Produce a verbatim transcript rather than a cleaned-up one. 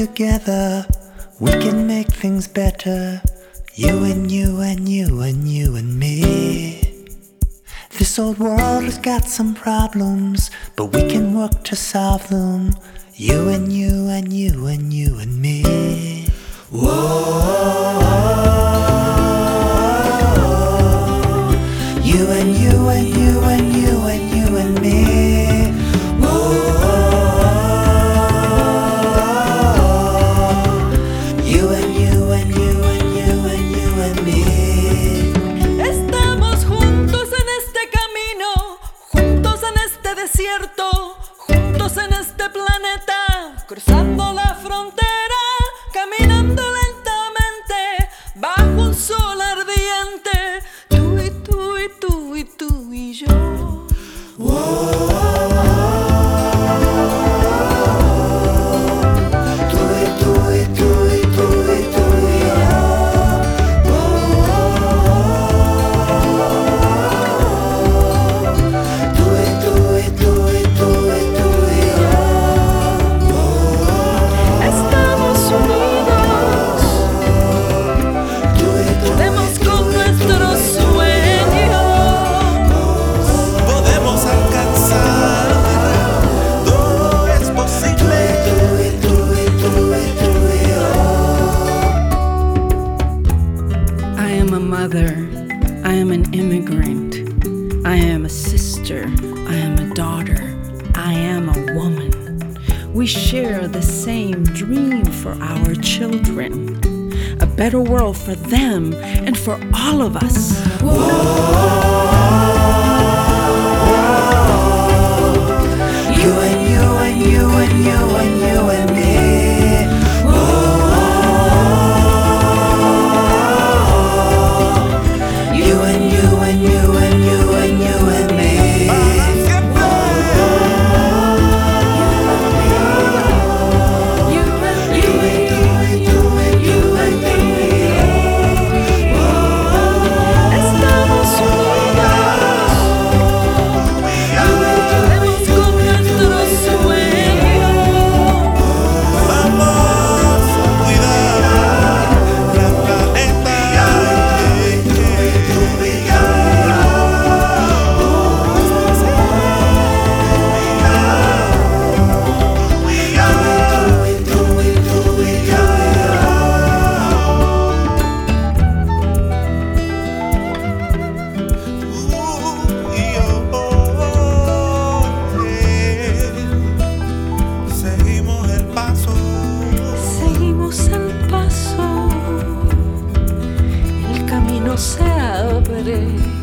together, we can make things better. You and you and you and you and me. This old world has got some problems, but we can work to solve them. You and you and you and you and me. Whoa. You and you and you and you and you and me. Whoa. You and you and you and you and you and me. Estamos juntos en este camino, juntos en este desierto, juntos en este planeta, cruzando la frontera, caminando lentamente, bajo un sol ardiente, tú y tú y tú y tú y yo. Whoa. I am an immigrant. I am a sister. I am a daughter. I am a woman. We share the same dream for our children. A better world for them and for all of us. Whoa. You and you and you and you and you and me. Se abre.